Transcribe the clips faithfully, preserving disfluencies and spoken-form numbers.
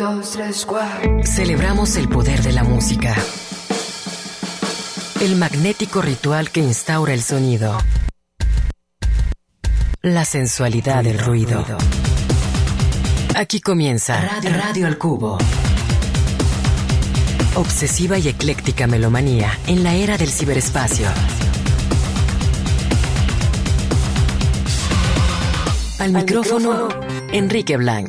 dos, tres, cuatro. Celebramos el poder de la música. El magnético ritual que instaura el sonido. La sensualidad del ruido. Aquí comienza Radio, Radio al Cubo. Obsesiva y ecléctica melomanía en la era del ciberespacio. Al micrófono, Enrique Blanc.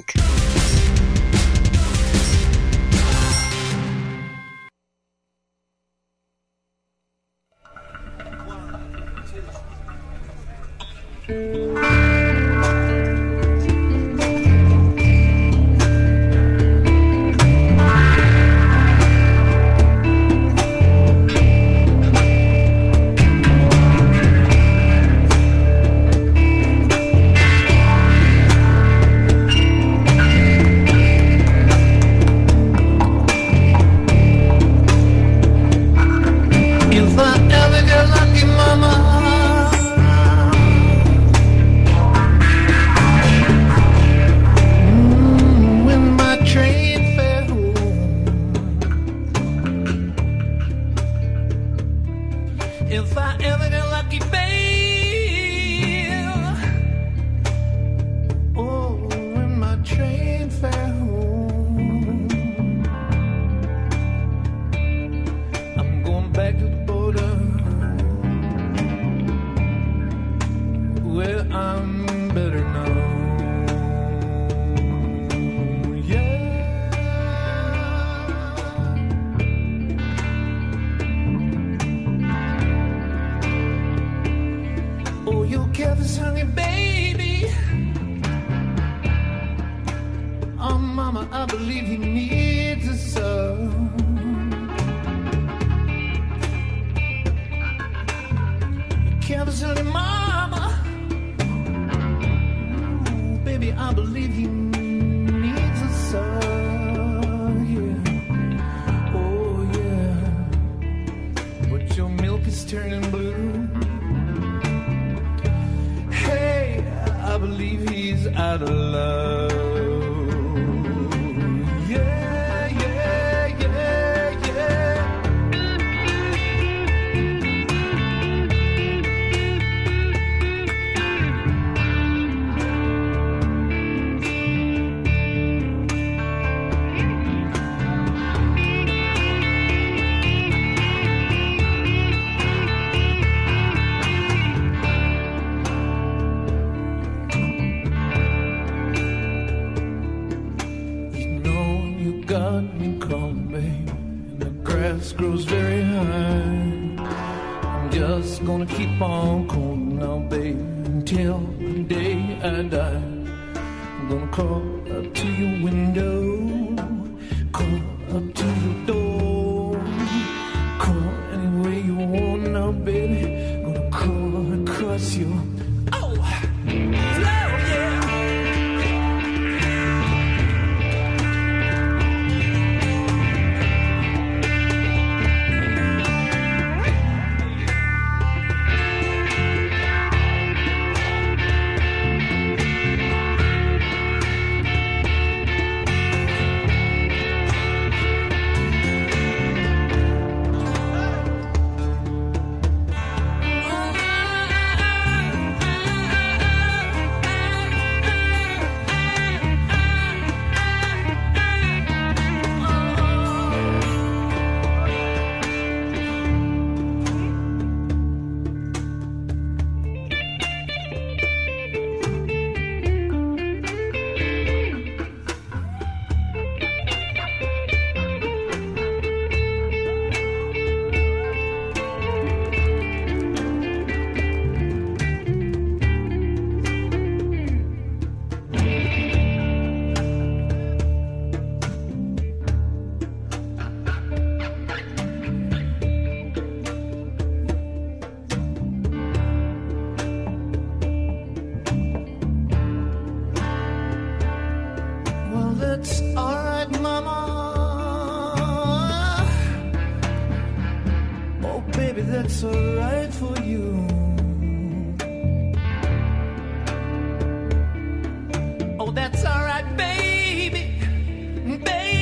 That's all right, baby. Baby.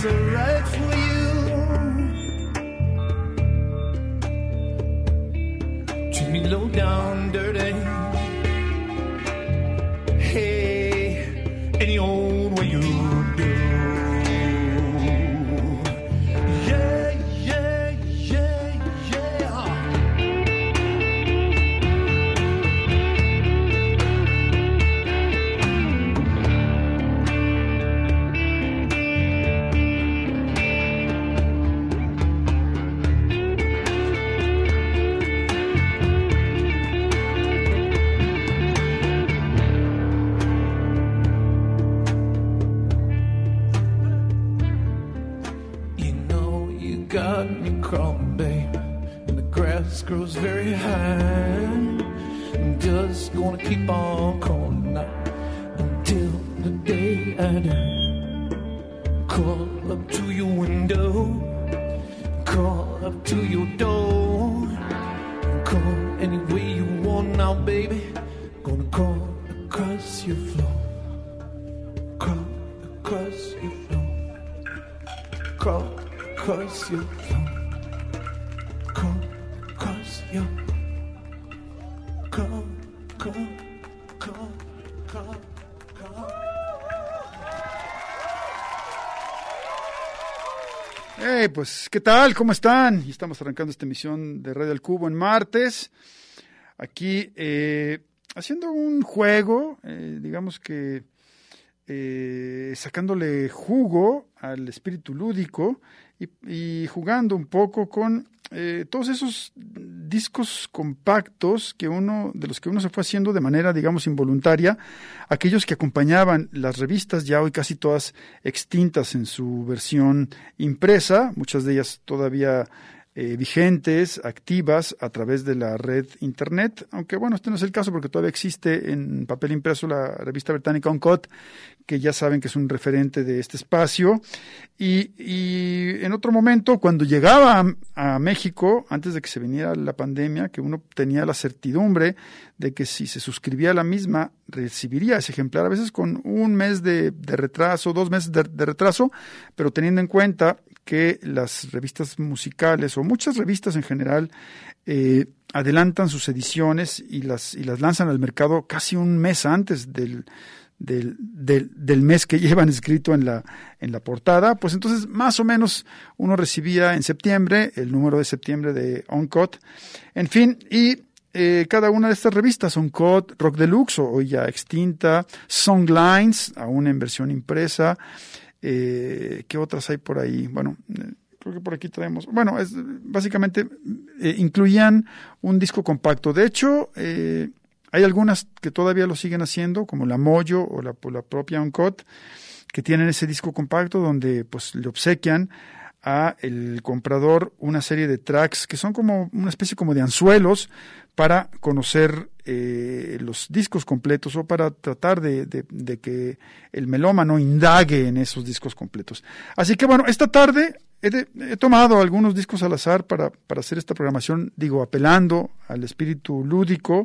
it's alright for you. Treat me low down, dirty. Hey, any old way you do. Yeah, yeah, yeah, yeah. Got me crawling, babe, and the grass grows very high. I'm just gonna keep on crawling up until the day I die. Crawl up to your window, crawl up to your door, crawl any way you want now, baby. Gonna crawl across your floor, crawl across your floor, crawl across your floor, crawl across your, crawl, crawl, crawl, crawl, crawl. Hey, pues, ¿qué tal? ¿Cómo están? Y estamos arrancando esta emisión de Radio al Cubo en martes. Aquí, eh, haciendo un juego, eh, digamos que eh, sacándole jugo al espíritu lúdico y, y jugando un poco con eh, todos esos discos compactos que uno, de los que uno se fue haciendo de manera, digamos, involuntaria, aquellos que acompañaban las revistas, ya hoy casi todas extintas en su versión impresa, muchas de ellas todavía Eh, vigentes, activas a través de la red internet, aunque bueno, este no es el caso porque todavía existe en papel impreso la revista británica Uncut, que ya saben que es un referente de este espacio, y, y en otro momento, cuando llegaba a, a México, antes de que se viniera la pandemia, que uno tenía la certidumbre de que si se suscribía a la misma, recibiría ese ejemplar, a veces con un mes de, de retraso, dos meses de, de retraso, pero teniendo en cuenta que las revistas musicales o muchas revistas en general eh, adelantan sus ediciones y las y las lanzan al mercado casi un mes antes del del, del, del mes que llevan escrito en la en la portada, pues entonces más o menos uno recibía en septiembre el número de septiembre de Uncut, en fin, y Eh, cada una de estas revistas, Uncut, Rock Deluxe, hoy ya extinta, Songlines, aún en versión impresa, eh, ¿qué otras hay por ahí? Bueno, eh, creo que por aquí traemos, bueno, es, básicamente eh, incluían un disco compacto. De hecho, eh, hay algunas que todavía lo siguen haciendo, como la Mojo o la, la propia Uncut, que tienen ese disco compacto donde pues le obsequian a el comprador una serie de tracks que son como una especie como de anzuelos para conocer eh, los discos completos o para tratar de, de, de que el melómano indague en esos discos completos. Así que bueno, esta tarde he, de, he tomado algunos discos al azar para, para hacer esta programación, digo, apelando al espíritu lúdico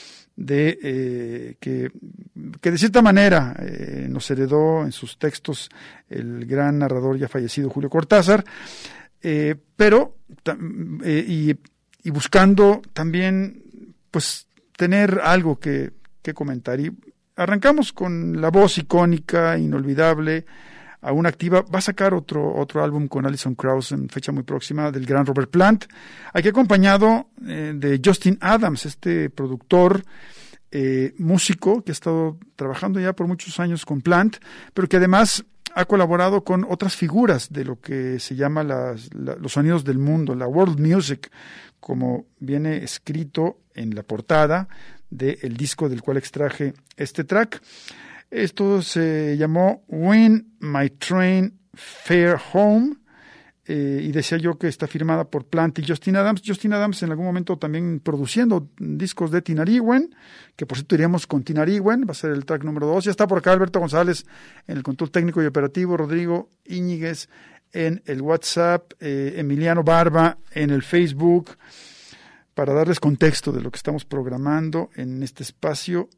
de eh, que, que de cierta manera eh, nos heredó en sus textos el gran narrador ya fallecido Julio Cortázar, eh, pero eh, y, y buscando también pues tener algo que, que comentar. Y arrancamos con la voz icónica, inolvidable, aún activa. Va a sacar otro, otro álbum con Alison Krauss en fecha muy próxima, del gran Robert Plant, aquí acompañado eh, de Justin Adams, este productor, eh, músico que ha estado trabajando ya por muchos años con Plant, pero que además ha colaborado con otras figuras de lo que se llama las, la, los sonidos del mundo, la world music, como viene escrito en la portada del disco del cual extraje este track. Esto se llamó When My Train Fare Home, eh, y decía yo que está firmada por Plant y Justin Adams. Justin Adams en algún momento también produciendo discos de Tinariwen, que por cierto iríamos con Tinariwen, va a ser el track número dos. Ya está por acá Alberto González en el control técnico y operativo, Rodrigo Íñiguez en el WhatsApp, eh, Emiliano Barba en el Facebook, para darles contexto de lo que estamos programando en este espacio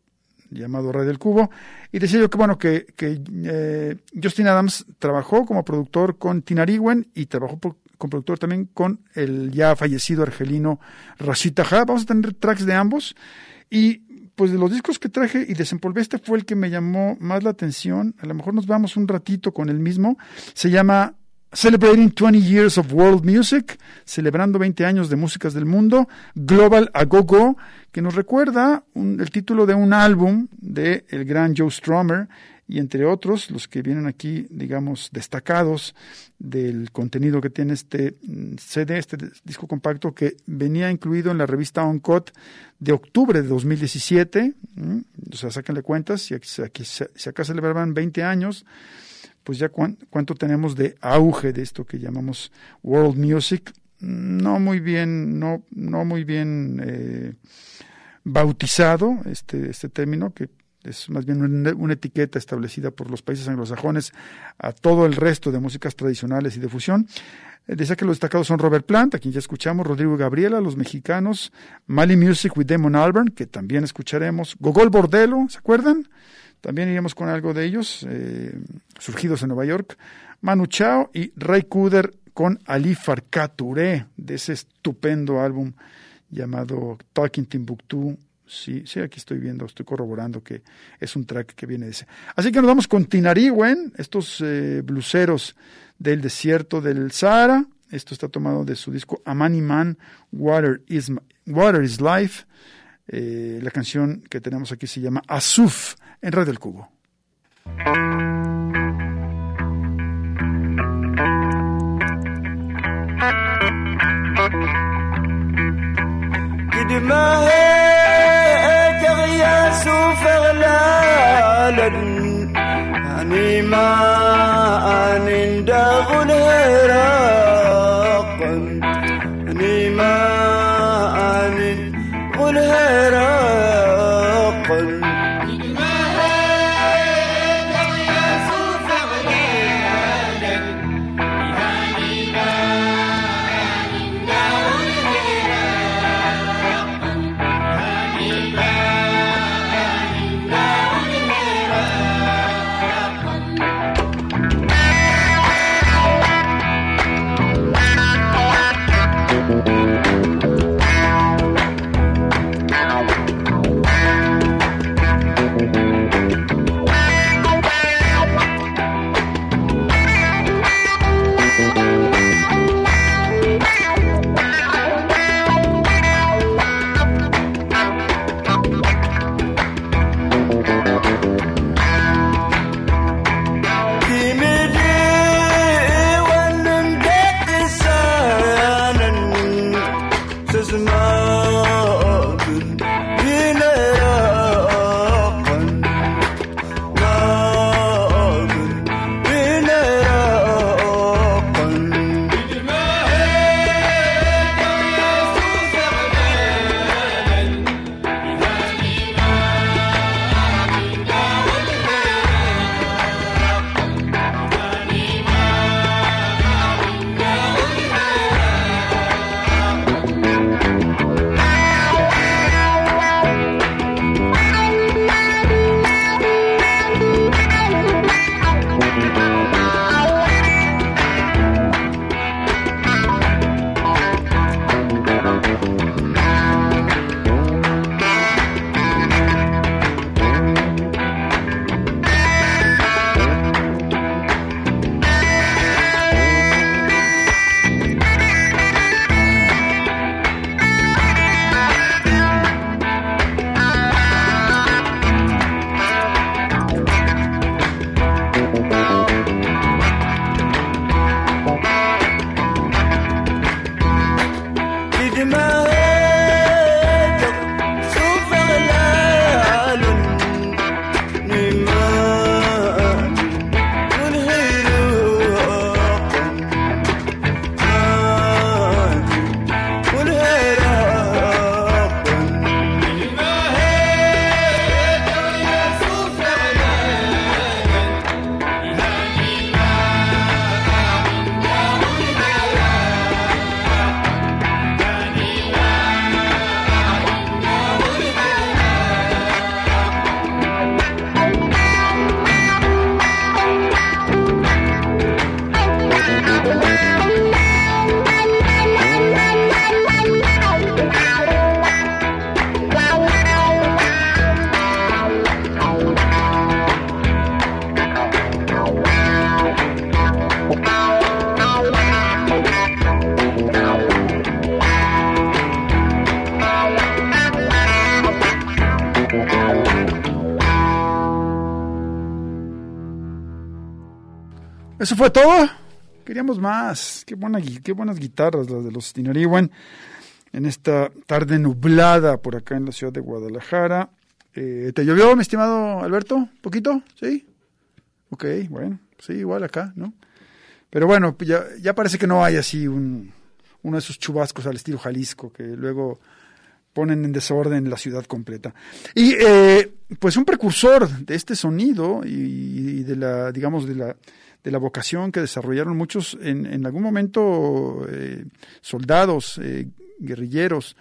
llamado Rey del Cubo. Y decía yo que, bueno, que, que eh, Justin Adams trabajó como productor con Tina Ariwen y trabajó por, como productor también con el ya fallecido argelino Rashid Taha. Vamos a tener tracks de ambos. Y pues de los discos que traje y desempolvé, este fue el que me llamó más la atención. A lo mejor nos vamos un ratito con el mismo. Se llama Celebrating twenty years of World Music, celebrando veinte años de músicas del mundo, Global A Go Go, que nos recuerda un, el título de un álbum de el gran Joe Strummer, y entre otros, los que vienen aquí, digamos, destacados del contenido que tiene este C D, este disco compacto, que venía incluido en la revista Uncut de octubre de dos mil diecisiete, ¿m? O sea, sáquenle cuentas, si, aquí, si acá celebraban veinte años, pues ya cuán, cuánto tenemos de auge de esto que llamamos World Music, no muy bien, no, no muy bien eh, bautizado este, este término, que es más bien una, una etiqueta establecida por los países anglosajones a todo el resto de músicas tradicionales y de fusión. Eh, decía que los destacados son Robert Plant, a quien ya escuchamos, Rodrigo y Gabriela, los mexicanos, Mali Music with Damon Albarn, que también escucharemos, Gogol Bordello, ¿se acuerdan? También iremos con algo de ellos, eh, surgidos en Nueva York, Manu Chao y Ray Cooder con Ali Farka Touré, de ese estupendo álbum llamado Talking Timbuktu. Sí, sí, aquí estoy viendo, estoy corroborando que es un track que viene de ese. Así que nos vamos con Tina Ariwen, estos eh, bluseros del desierto del Sahara. Esto está tomado de su disco Amani Man, Water is, Water is Life. Eh, la canción que tenemos aquí se llama Asuf, en Radio El Cubo. Eso fue todo. Queríamos más. Qué, buena, qué buenas guitarras las de los Tinariwen en esta tarde nublada por acá en la ciudad de Guadalajara. Eh, ¿Te llovió, mi estimado Alberto? ¿Poquito? ¿Sí? Ok, bueno, sí, igual acá, ¿no? Pero bueno, ya, ya parece que no hay así un, uno de esos chubascos al estilo Jalisco que luego ponen en desorden la ciudad completa. Y eh, pues un precursor de este sonido y, y de la, digamos, de la, de la vocación que desarrollaron muchos en, en algún momento eh, soldados, eh, guerrilleros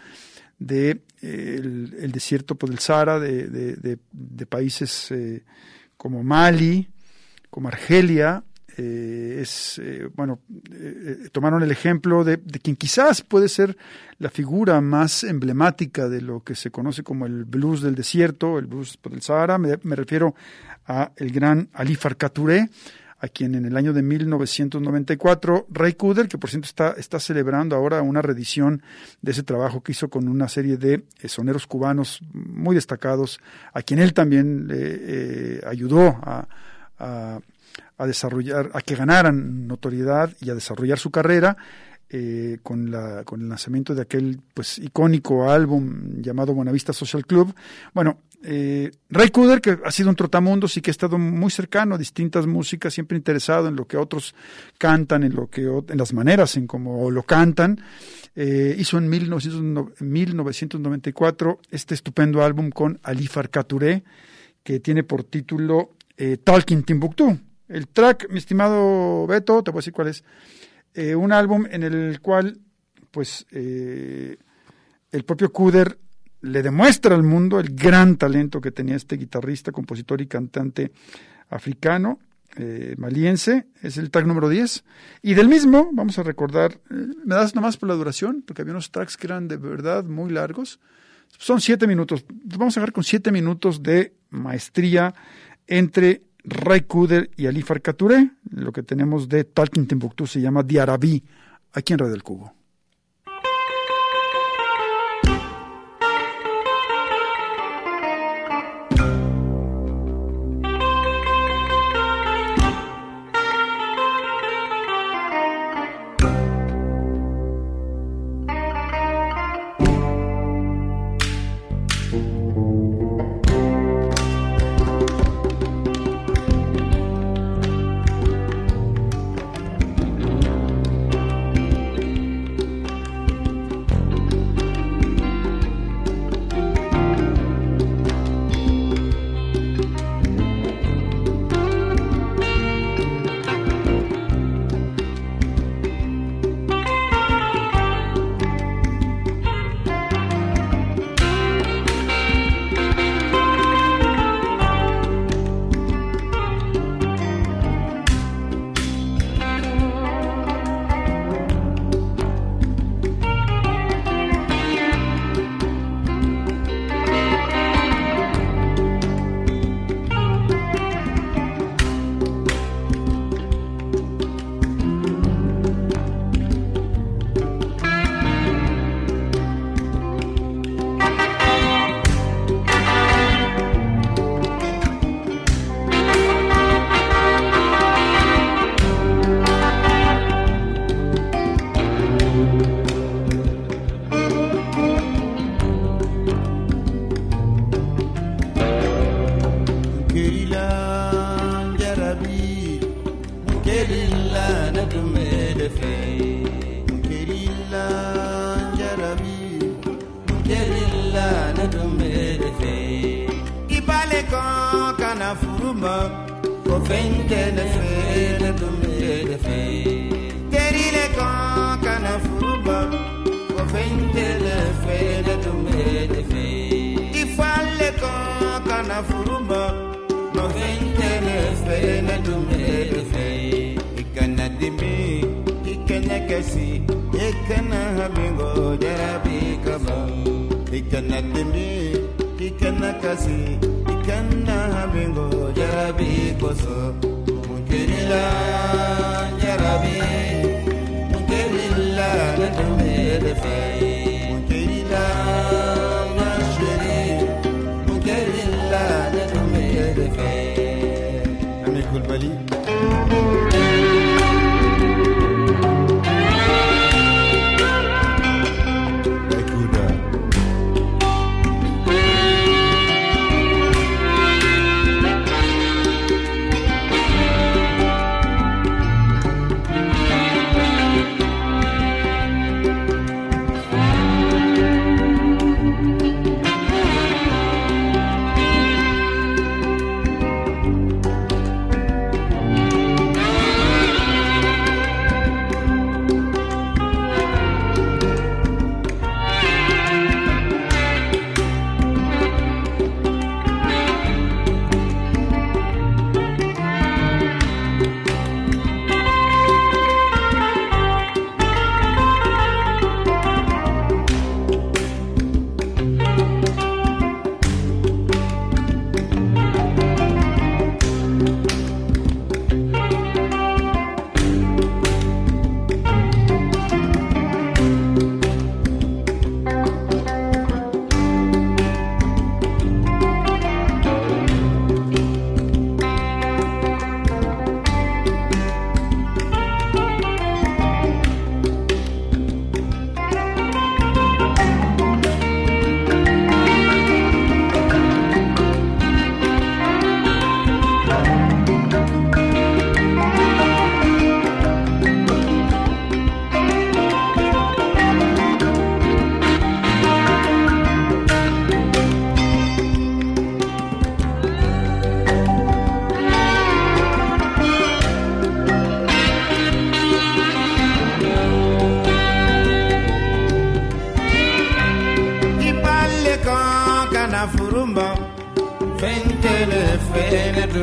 de eh, el, el desierto pues, del Sahara, de, de, de, de países eh, como Mali, como Argelia. Eh, es eh, bueno eh, tomaron el ejemplo de, de quien quizás puede ser la figura más emblemática de lo que se conoce como el blues del desierto, el blues del Sahara. Me, me refiero a el gran Ali Farka Touré, a quien en el año de mil novecientos noventa y cuatro Ray Cooder, que por cierto está, está celebrando ahora una reedición de ese trabajo que hizo con una serie de eh, soneros cubanos muy destacados, a quien él también eh, eh, ayudó a, a a desarrollar, a que ganaran notoriedad y a desarrollar su carrera eh, con la con el lanzamiento de aquel pues icónico álbum llamado Buenavista Social Club. Bueno, eh, Ray Cooder, que ha sido un trotamundos y que ha estado muy cercano a distintas músicas, siempre interesado en lo que otros cantan, en lo que en las maneras en cómo lo cantan, eh, hizo en mil novecientos noventa y cuatro este estupendo álbum con Ali Farka Touré, que tiene por título eh, Talking Timbuktu. El track, mi estimado Beto, te voy a decir cuál es, eh, un álbum en el cual, pues, eh, el propio Cooder le demuestra al mundo el gran talento que tenía este guitarrista, compositor y cantante africano, eh, maliense. Es el track número diez. Y del mismo, vamos a recordar, eh, ¿me das nomás por la duración? Porque había unos tracks que eran de verdad muy largos. Son siete minutos. Vamos a dejar con siete minutos de maestría entre Ray Cooder y Ali Farka Touré. Lo que tenemos de Talking Timbuktu se llama Diarabí, aquí en Radio del Cubo. Ami Kulbali.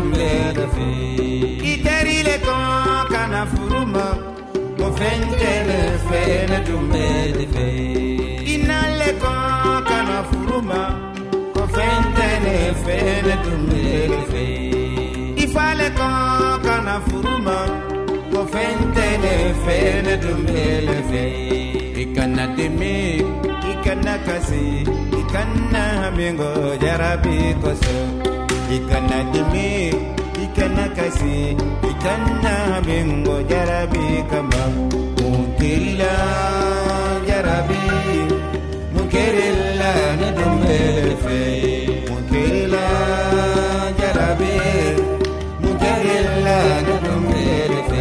dumbele fe iterile ko kana furuma mo fentele fe na dumbele fe inale ko kana furuma mo fentele fe na dumbele fe ifale ko kana furuma mo fentele fe na dumbele fe ikana demi ikana kasi ikana mingo jarabi koso ikana demi ikana kasi ikana mingo jarabi kama mukirila jarabi mukirila na dumbele fe mukirila jarabi mukirila na dumbele fe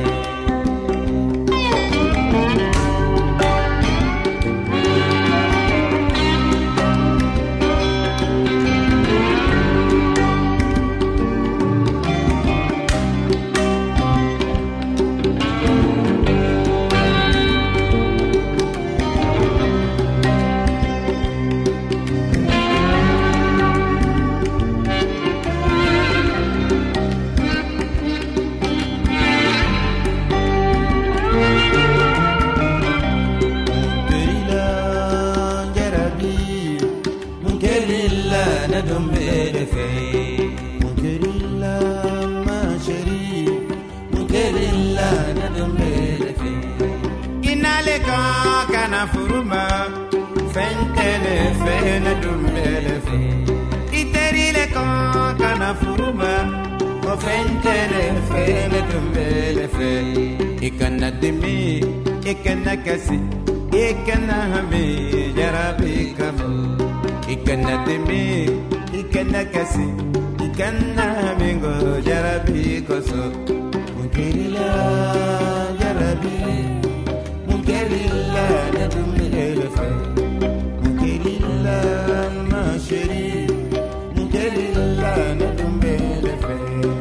kana furuma fentele fena dumbele fe iterile ko kana furuma o fentele fena dumbele fe ikana demi ikana kasi ikana hame jarabi kamo ikana demi ikana kasi ikana hame go jarabi koso mukirila jarabi mukirila na dumbele fe mukirila ma sheri mukirila na dumbele fe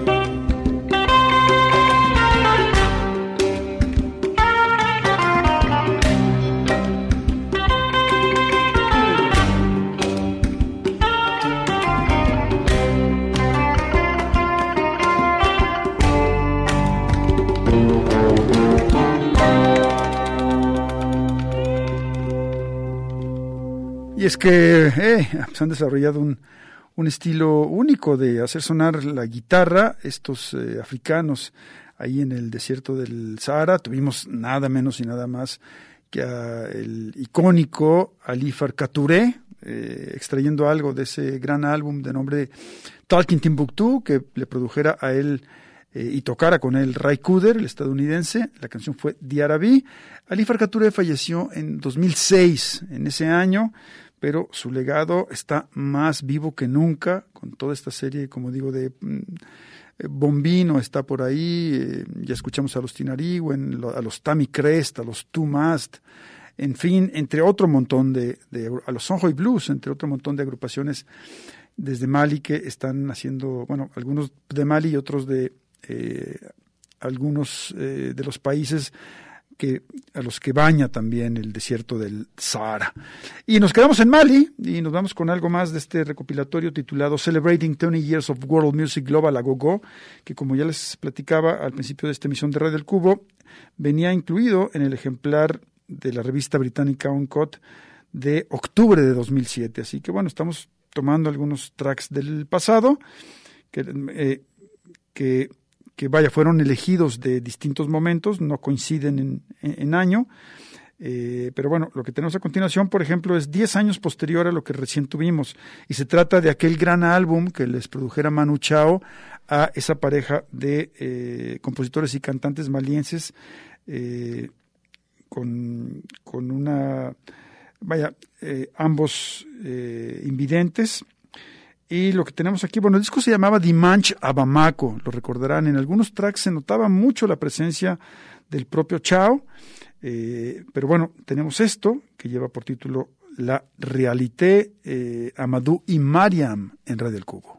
Y es que eh, se han desarrollado un, un estilo único de hacer sonar la guitarra, estos eh, africanos ahí en el desierto del Sahara. Tuvimos nada menos y nada más que a el icónico Ali Farka Touré, eh, extrayendo algo de ese gran álbum de nombre Talking Timbuktu, que le produjera a él eh, y tocara con él Ray Cooder, el estadounidense. La canción fue Diarabi. Ali Farka Touré falleció en dos mil seis, en ese año, pero su legado está más vivo que nunca, con toda esta serie, como digo, de eh, Bombino está por ahí, eh, ya escuchamos a los Tinariwen, a los Tammy Crest, a los Two Mast, en fin, entre otro montón de, de a los Songhai Blues, entre otro montón de agrupaciones desde Mali que están haciendo, bueno, algunos de Mali y otros de eh, algunos eh, de los países que a los que baña también el desierto del Sahara. Y nos quedamos en Mali y nos vamos con algo más de este recopilatorio titulado Celebrating twenty Years of World Music Global a Go-Go, que como ya les platicaba al principio de esta emisión de Radio del Cubo, venía incluido en el ejemplar de la revista británica Uncut de octubre de dos mil siete. Así que bueno, estamos tomando algunos tracks del pasado que, eh, que que vaya, fueron elegidos de distintos momentos, no coinciden en, en, en año, eh, pero bueno, lo que tenemos a continuación, por ejemplo, es diez años posterior a lo que recién tuvimos, y se trata de aquel gran álbum que les produjera Manu Chao a esa pareja de eh, compositores y cantantes malienses, eh, con, con una, vaya, eh, ambos eh, invidentes. Y lo que tenemos aquí, bueno, el disco se llamaba Dimanche a Bamako, lo recordarán, en algunos tracks se notaba mucho la presencia del propio Chao, eh, pero bueno, tenemos esto, que lleva por título La Réalité, eh, Amadou y Mariam, en Radio El Cubo.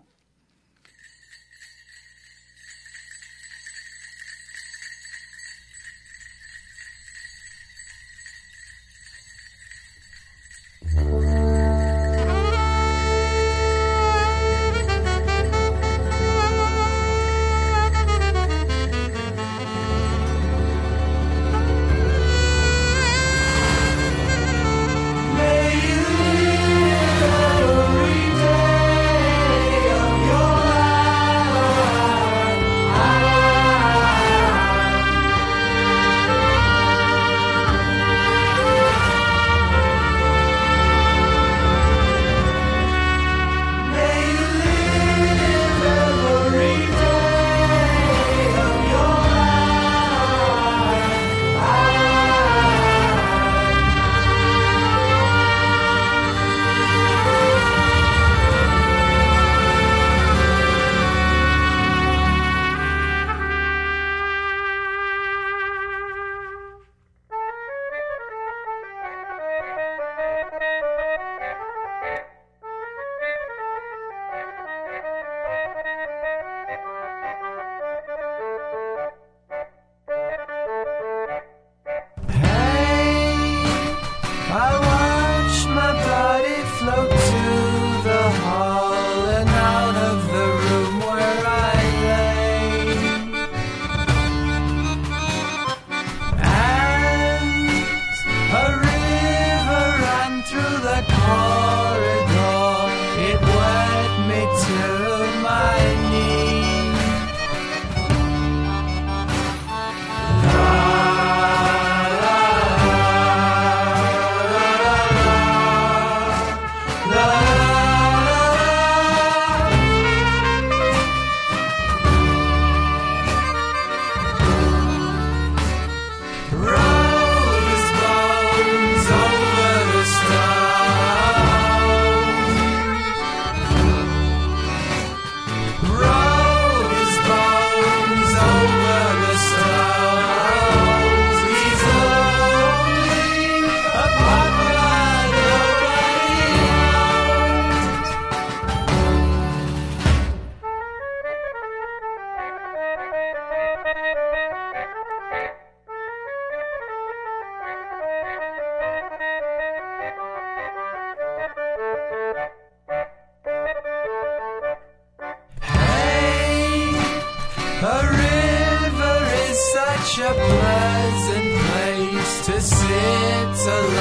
A river is such a pleasant place to sit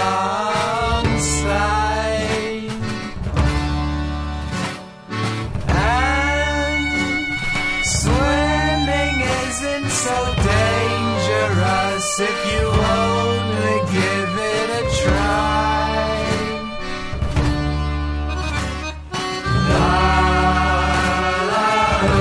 alongside, and swimming isn't so dangerous if you only give it a try. La, la, la.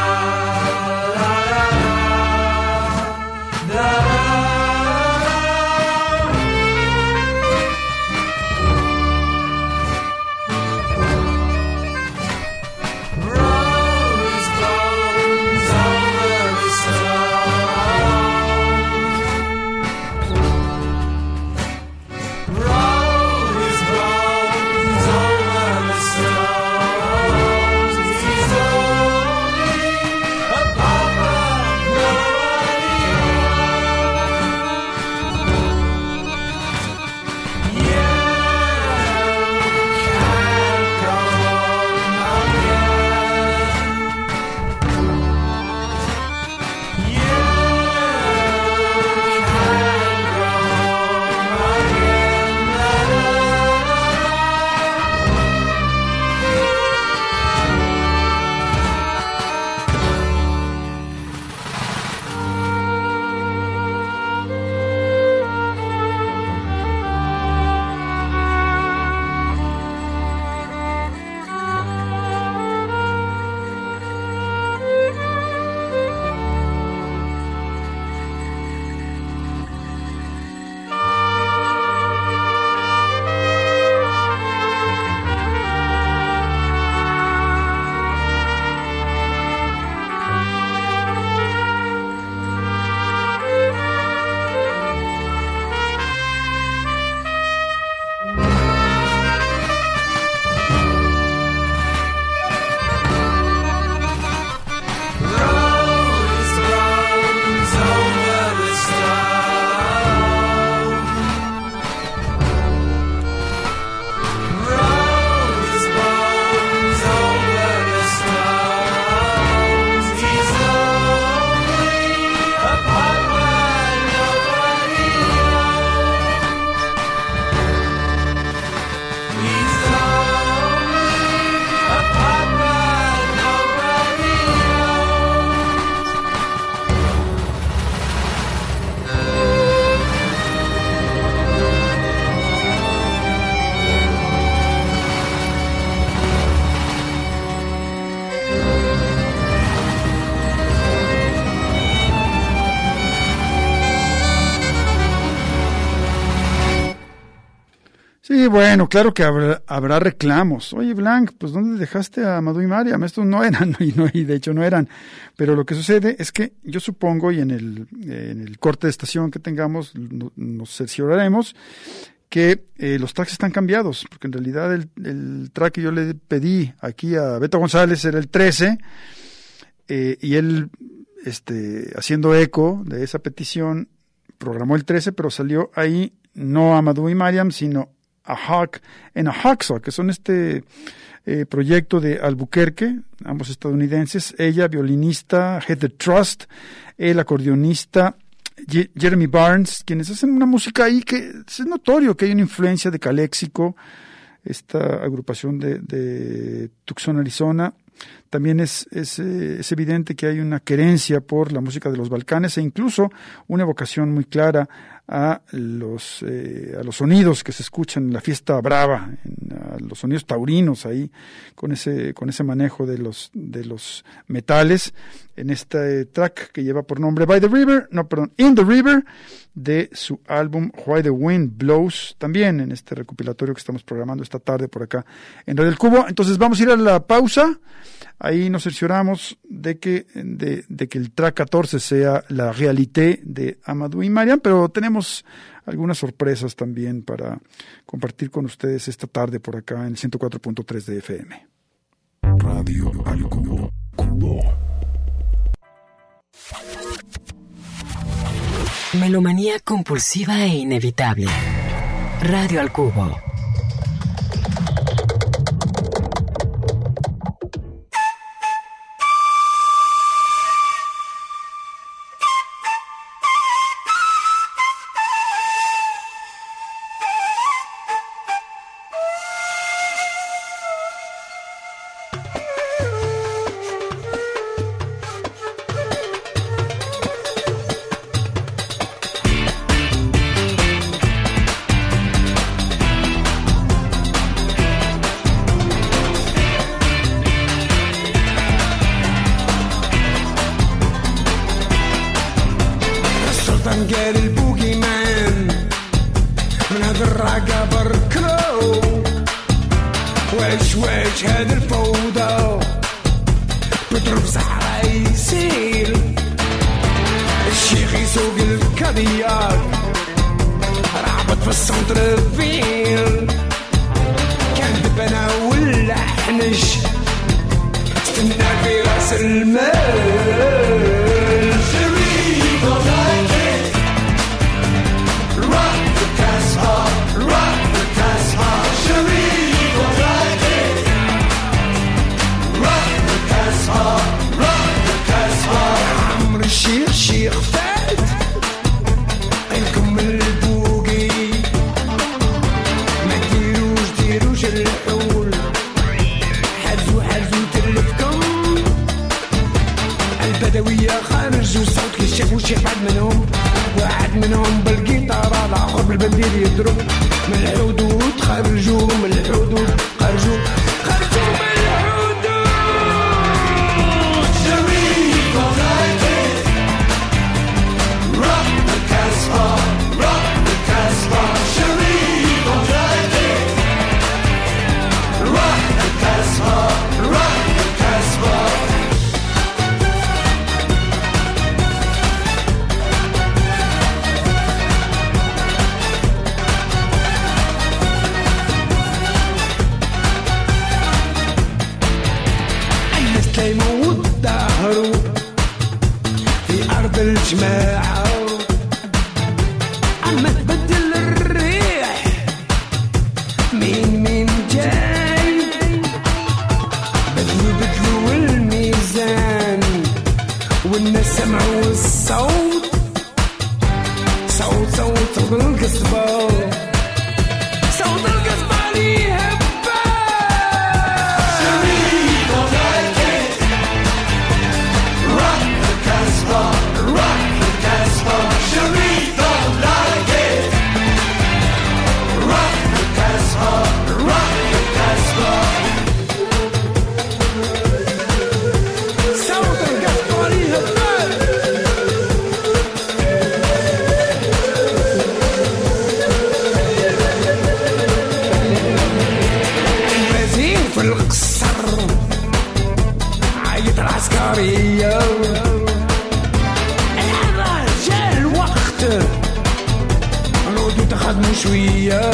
Sí, bueno, claro que habrá, habrá reclamos. Oye, Blanc, pues ¿dónde dejaste a Amadou y Mariam? Estos no eran, y, no, y de hecho no eran. Pero lo que sucede es que yo supongo, y en el, en el corte de estación que tengamos, no, nos cercioraremos que eh, los tracks están cambiados, porque en realidad el, el track que yo le pedí aquí a Beto González era el trece, eh, y él, este, haciendo eco de esa petición, programó el trece, pero salió ahí no Amadou y Mariam, sino A Hawk and a Hacksaw, que son este eh, proyecto de Albuquerque, ambos estadounidenses, ella violinista, Heather Trust, el acordeonista J- Jeremy Barnes, quienes hacen una música ahí que es notorio que hay una influencia de Calexico, esta agrupación de, de Tucson, Arizona. También es, es, es evidente que hay una querencia por la música de los Balcanes e incluso una evocación muy clara a los, eh, a los sonidos que se escuchan en la fiesta brava, en, a los sonidos taurinos ahí, con ese, con ese manejo de los, de los metales, en este track que lleva por nombre By the River, no, perdón, In the River, de su álbum Why the Wind Blows, también en este recopilatorio que estamos programando esta tarde por acá en Radio El Cubo. Entonces vamos a ir a la pausa. Ahí nos cercioramos de que, de, de que el track catorce sea la réalité de Amadou y Mariam, pero tenemos algunas sorpresas también para compartir con ustedes esta tarde por acá en el ciento cuatro punto tres de F M. Radio Al Cubo. Cubo. Melomanía compulsiva e inevitable. Radio Al Cubo. قال البوكي مان من هذا الرقا بركلو واش واش هذا الفوضى بضرب صحراء يسير الشيخ يسوق الكادياك رعبت في السنتر فيل كان دبنا ولا حنش استنى في راس المال الشيخ شيخ فات قلكم البوقي ما ديروش ديروش الحول حزو حزو تلفكم البدوية خرجوا صوت الشيخ والشيخ بعد منهم واحد منهم بالقيطارة الآخر بالبندير يضرب من الحدود خرجوا من الحدود خرجوا خرجوا من الحدود شريك وغايتي rock the Casbah, rock the Casbah, شريك وغايتي rock the Casbah, rock the Casbah. يموت دهره في أرض الجماعة أما تبدل الريح مين مين جاي بدلوا بدلوا الميزان والناس سمعوا الصوت صوت صوت صوت القصبة صوت القصبة ليها العسكرية العبا جاء الوقت نعودو تخدمو شوية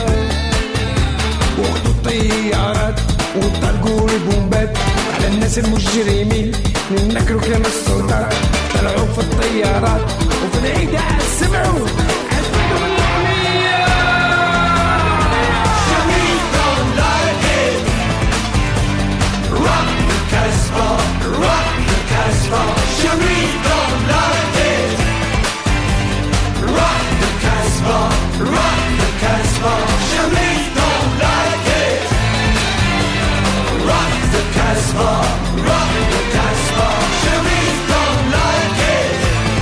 وقتو الطيارات وطلقوا البومبات على الناس المجرمين ننكروا كلام السلطة طلعوا في الطيارات وفي العيد سمعوا عزبوا الأغنية شميل don't like it rock the Casbah rock the Casbah شميل don't like it rock the Casbah rock the Casbah شميل don't like it rock the Casbah rock the Casbah شميل don't like it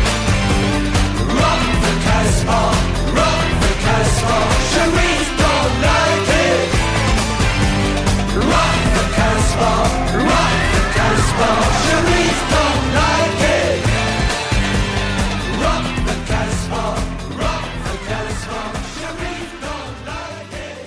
rock the Casbah rock the Casbah شميل don't like it rock the Casbah rock the Casbah شميل don't like it rock the Casbah rock the Casbah شميل don't like it.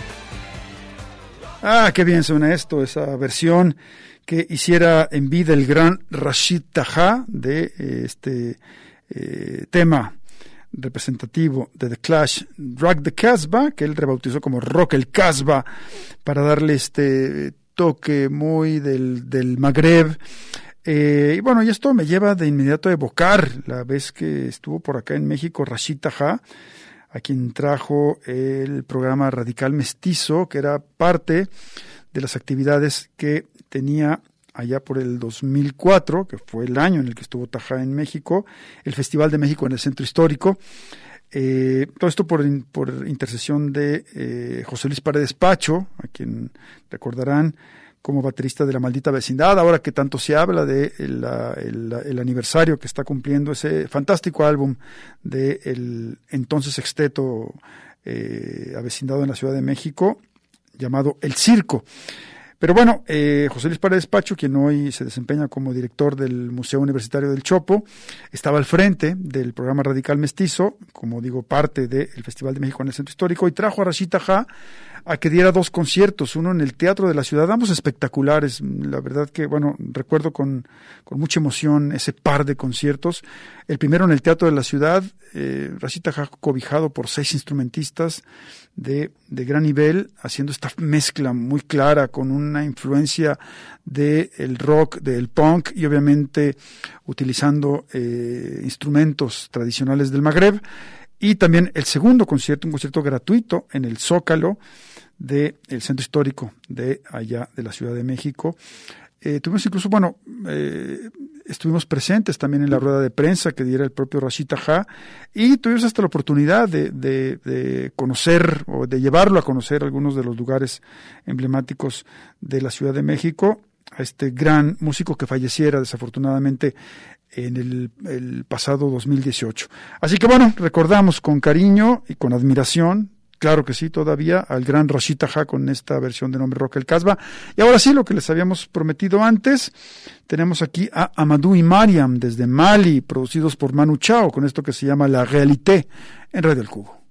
Ah, qué bien suena esto, esa versión que hiciera en vida el gran Rashid Taha de eh, este eh, tema representativo de The Clash, Rock the Casbah, que él rebautizó como Rock el Casbah, para darle este toque muy del, del Magreb. Eh, y bueno, y esto me lleva de inmediato a evocar la vez que estuvo por acá en México Rashid Taha, a quien trajo el programa Radical Mestizo, que era parte de las actividades que tenía allá por el dos mil cuatro, que fue el año en el que estuvo Taha en México, el Festival de México en el Centro Histórico. Eh, todo esto por, por intercesión de eh, José Luis Paredes Pacho, a quien recordarán como baterista de La Maldita Vecindad, ahora que tanto se habla de el, el, el aniversario que está cumpliendo ese fantástico álbum de el entonces sexteto eh, avecindado en la Ciudad de México, llamado El Circo. Pero bueno, eh, José Luis Paredes Pacho, quien hoy se desempeña como director del Museo Universitario del Chopo, estaba al frente del programa Radical Mestizo, como digo, parte del Festival de México en el Centro Histórico, y trajo a Rashid Taha a que diera dos conciertos, uno en el Teatro de la Ciudad, ambos espectaculares. La verdad que, bueno, recuerdo con, con mucha emoción ese par de conciertos. El primero en el Teatro de la Ciudad, eh, Rashid Taha cobijado por seis instrumentistas de, de gran nivel, haciendo esta mezcla muy clara con una influencia del rock, del punk y obviamente utilizando eh, instrumentos tradicionales del Magreb. Y también el segundo concierto, un concierto gratuito en el Zócalo del Centro Histórico de allá de la Ciudad de México. Eh, tuvimos incluso, bueno, eh, estuvimos presentes también en la rueda de prensa que diera el propio Rashid Taha, y tuvimos hasta la oportunidad de, de, de conocer o de llevarlo a conocer algunos de los lugares emblemáticos de la Ciudad de México, a este gran músico que falleciera desafortunadamente en el, el pasado dos mil dieciocho. Así que bueno, recordamos con cariño y con admiración, claro que sí, todavía, al gran Rashid Taha con esta versión de Nombre Rock el Casbah. Y ahora sí, lo que les habíamos prometido antes, tenemos aquí a Amadou y Mariam desde Mali, producidos por Manu Chao, con esto que se llama La Réalité, en Radio El Cubo.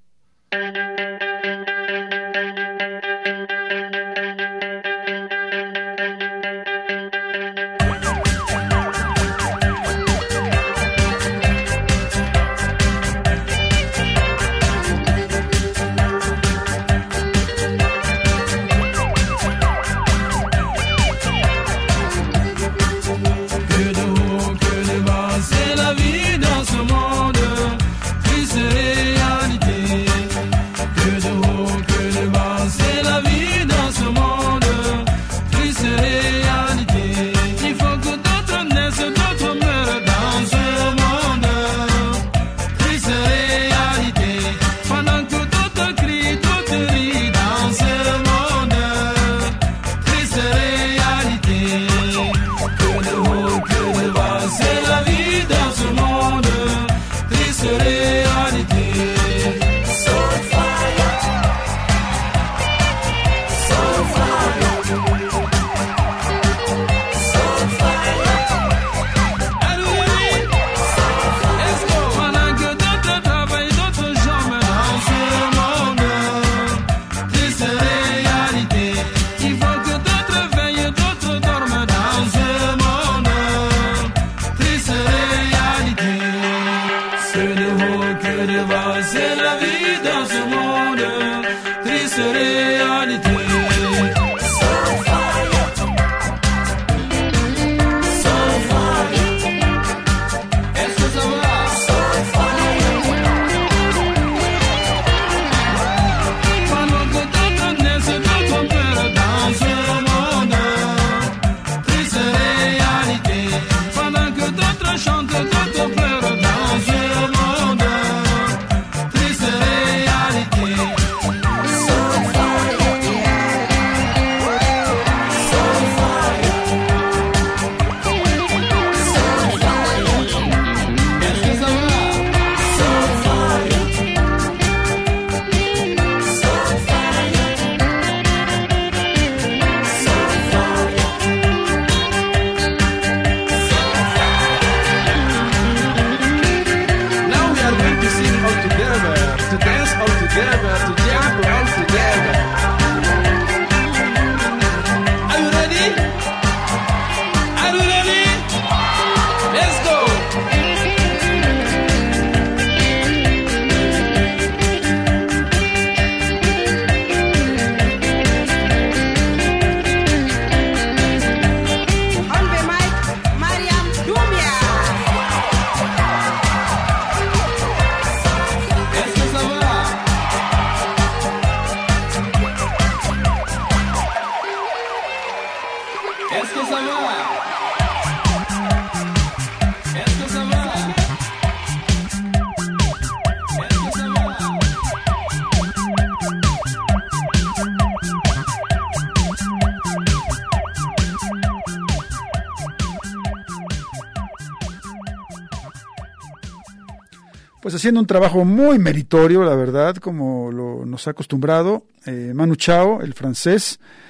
Pues haciendo un trabajo muy meritorio, la verdad, como lo, nos ha acostumbrado eh, Manu Chao, el francés,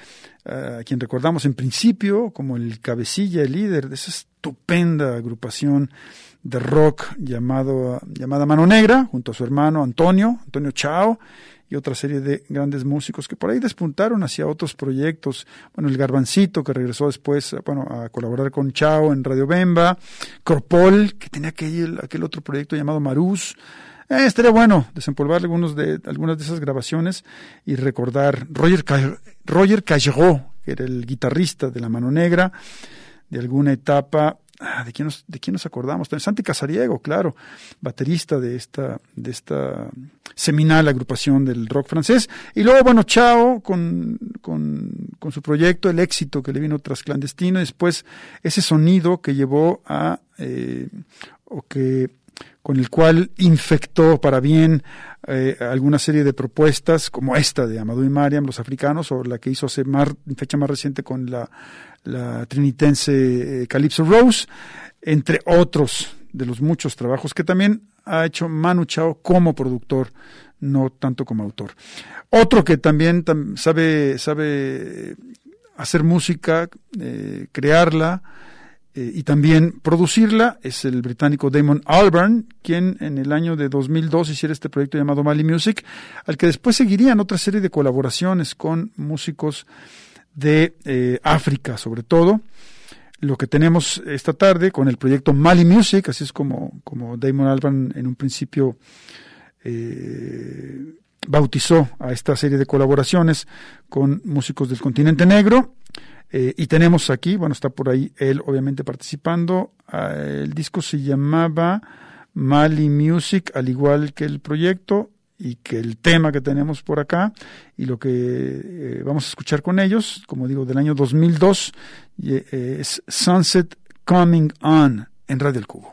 a quien recordamos en principio como el cabecilla, el líder de esa estupenda agrupación de rock llamado, llamada Mano Negra, junto a su hermano Antonio, Antonio Chao, y otra serie de grandes músicos que por ahí despuntaron hacia otros proyectos. Bueno, el Garbancito, que regresó después, bueno, a colaborar con Chao en Radio Bemba, Cropol, que tenía aquel, aquel otro proyecto llamado Marús. Eh, estaría bueno desempolvar algunos de, algunas de esas grabaciones y recordar Roger, Roger Callejó, que era el guitarrista de la Mano Negra, de alguna etapa. Ah, ¿de quién nos, de quién nos acordamos? Santi Casariego, claro, baterista de esta, de esta seminal agrupación del rock francés. Y luego, bueno, Chao con, con, con su proyecto, el éxito que le vino tras Clandestino, y después ese sonido que llevó a, eh, o que, con el cual infectó para bien eh, alguna serie de propuestas, como esta de Amadou y Mariam, Los Africanos, o la que hizo hace más, fecha más reciente con la la trinitense eh, Calypso Rose, entre otros de los muchos trabajos que también ha hecho Manu Chao como productor, no tanto como autor. Otro que también tam, sabe, sabe hacer música, eh, crearla eh, y también producirla es el británico Damon Albarn, quien en el año de dos mil dos hiciera este proyecto llamado Mali Music, al que después seguirían otra serie de colaboraciones con músicos de eh, África, sobre todo. Lo que tenemos esta tarde con el proyecto Mali Music, así es como, como Damon Albarn en un principio eh, bautizó a esta serie de colaboraciones con músicos del continente negro. Eh, y tenemos aquí, bueno, está por ahí él obviamente participando. Eh, el disco se llamaba Mali Music, al igual que el proyecto y que el tema que tenemos por acá, y lo que eh, vamos a escuchar con ellos, como digo, del año dos mil dos, eh, es Sunset Coming On en Radio El Cubo.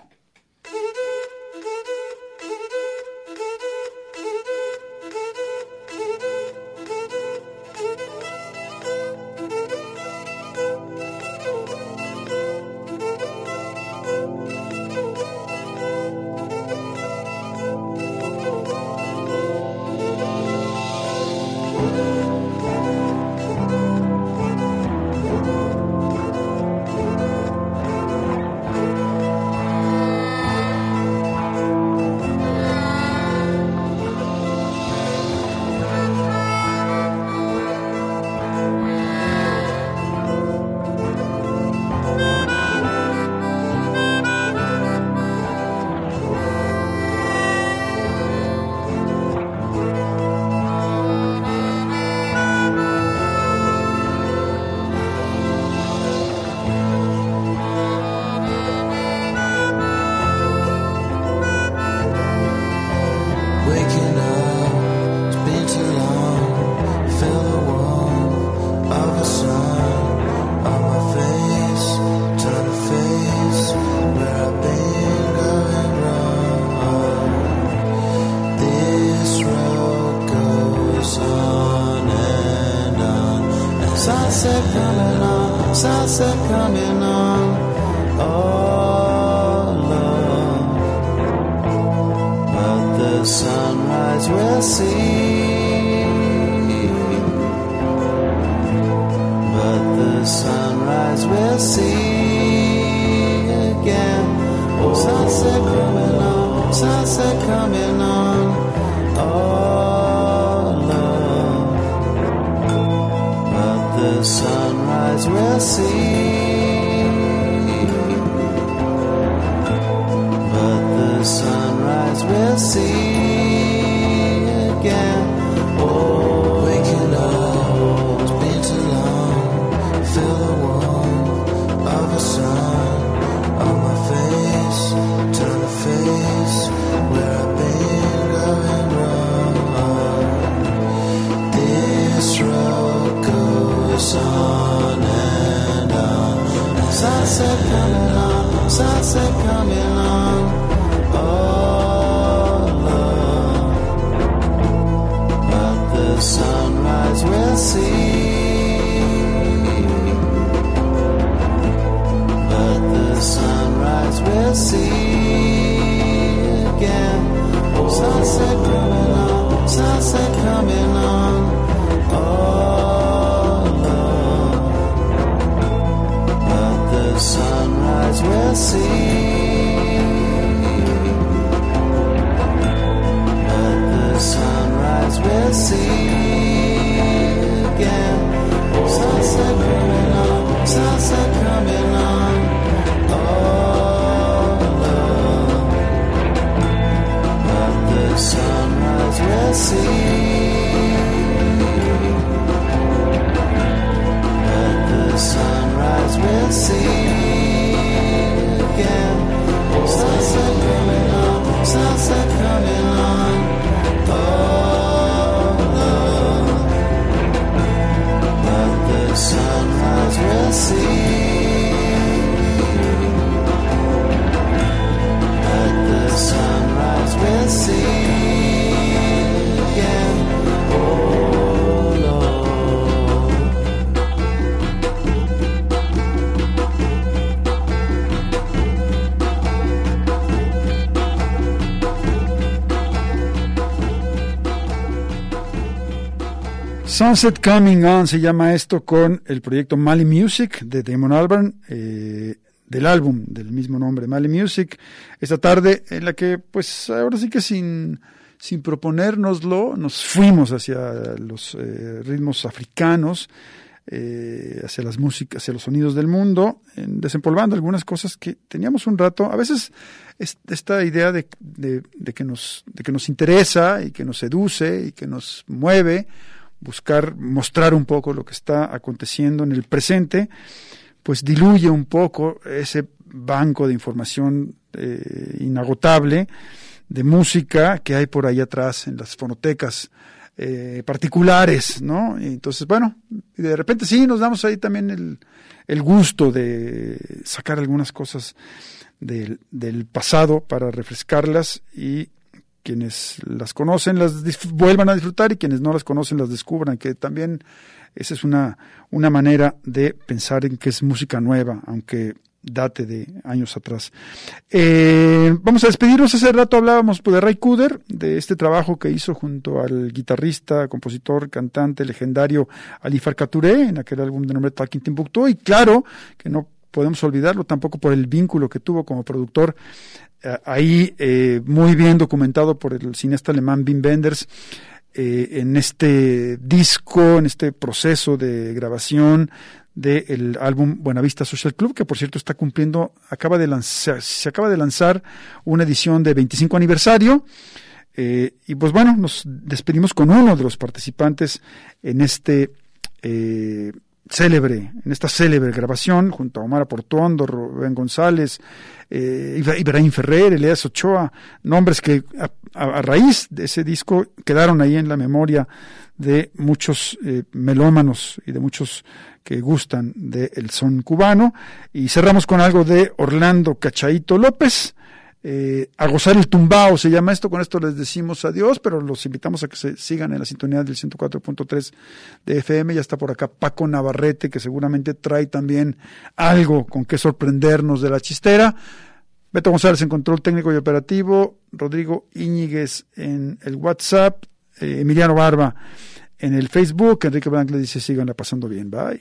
Sunset coming on, sunset coming on, oh Lord. But the sunrise we'll see, but the sunrise we'll see again. Oh, sunset coming on, sunset coming on, oh Lord. But the sunrise we'll see, but the sunrise we'll see again. Oh, waking up, it's been too long. Feel the warmth of the sun on my face, turn to face where I've been going wrong. This road goes on and on. Sunset coming on, sunset coming on, oh Lord. But the sunrise we'll see, but the sunrise we'll see again. Oh, sunset coming on, sunset coming on, oh Lord. Sunset Coming On se llama esto, con el proyecto Mali Music de Damon Albarn, eh, del álbum del mismo nombre, Mali Music. Esta tarde en la que, pues, ahora sí que sin, sin proponérnoslo, nos fuimos hacia los eh, ritmos africanos, eh, hacia las músicas, hacia los sonidos del mundo, en, desempolvando algunas cosas que teníamos un rato. A veces es, esta idea de, de, de, que nos, de que nos interesa y que nos seduce y que nos mueve, buscar mostrar un poco lo que está aconteciendo en el presente, pues diluye un poco ese banco de información eh, inagotable de música que hay por ahí atrás en las fonotecas eh, particulares, ¿no? Y entonces, bueno, de repente sí nos damos ahí también el, el gusto de sacar algunas cosas del, del pasado para refrescarlas, y quienes las conocen las dif- vuelvan a disfrutar, y quienes no las conocen las descubran, que también esa es una, una manera de pensar en que es música nueva, aunque date de años atrás. Eh, vamos a despedirnos. Hace rato hablábamos pues, de Ray Cooder, de este trabajo que hizo junto al guitarrista, compositor, cantante legendario Ali Farka Touré en aquel álbum de nombre Talking Timbuktu, y claro que no podemos olvidarlo tampoco por el vínculo que tuvo como productor, eh, ahí eh, muy bien documentado por el cineasta alemán Wim Wenders, eh, en este disco, en este proceso de grabación del álbum Buenavista Social Club, que por cierto está cumpliendo, acaba de lanzar, se acaba de lanzar una edición de veinticinco aniversario, eh, y pues bueno, nos despedimos con uno de los participantes en este eh, célebre, en esta célebre grabación, junto a Omar Portuondo, Rubén González, eh, Ibrahim Ferrer, Elías Ochoa, nombres que a, a, a raíz de ese disco quedaron ahí en la memoria de muchos eh, melómanos y de muchos que gustan del son cubano. Y cerramos con algo de Orlando Cachaito López, eh, A Gozar el Tumbao se llama esto. Con esto les decimos adiós, pero los invitamos a que se sigan en la sintonía del ciento cuatro punto tres de F M. Ya está por acá Paco Navarrete, que seguramente trae también algo con que sorprendernos de la chistera. Beto González en control técnico y operativo, Rodrigo Íñiguez en el WhatsApp, eh, Emiliano Barba en el Facebook. Enrique Blanc le dice síganla pasando bien. Bye.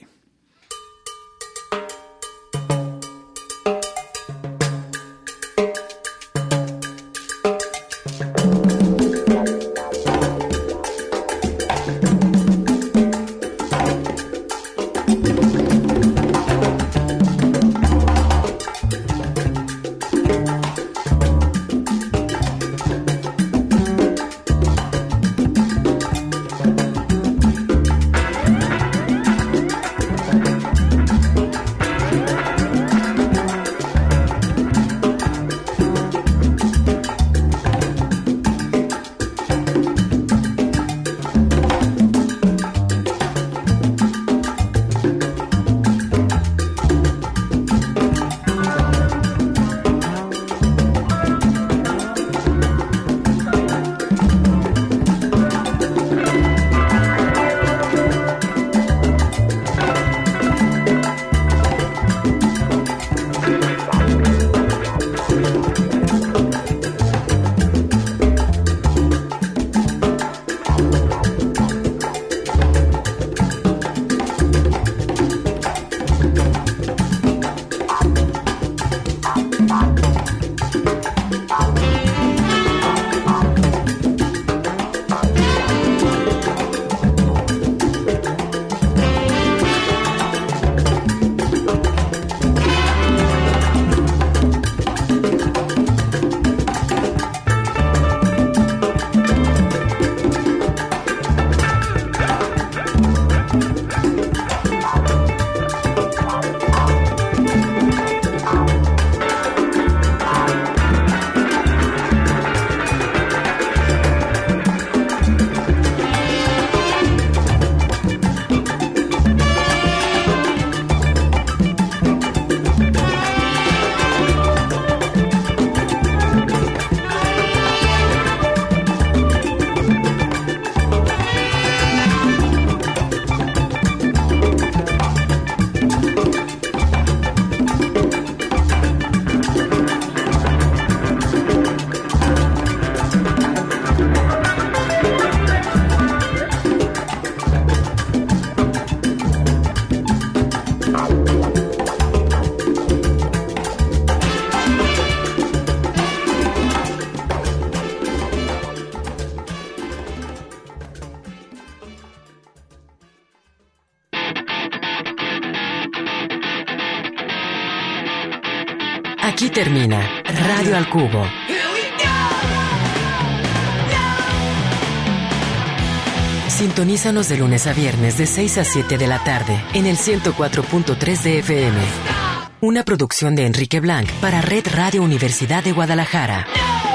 Aquí termina Radio al Cubo. Sintonízanos de lunes a viernes de seis a siete de la tarde en el ciento cuatro punto tres de F M. Una producción de Enrique Blanc para Red Radio Universidad de Guadalajara.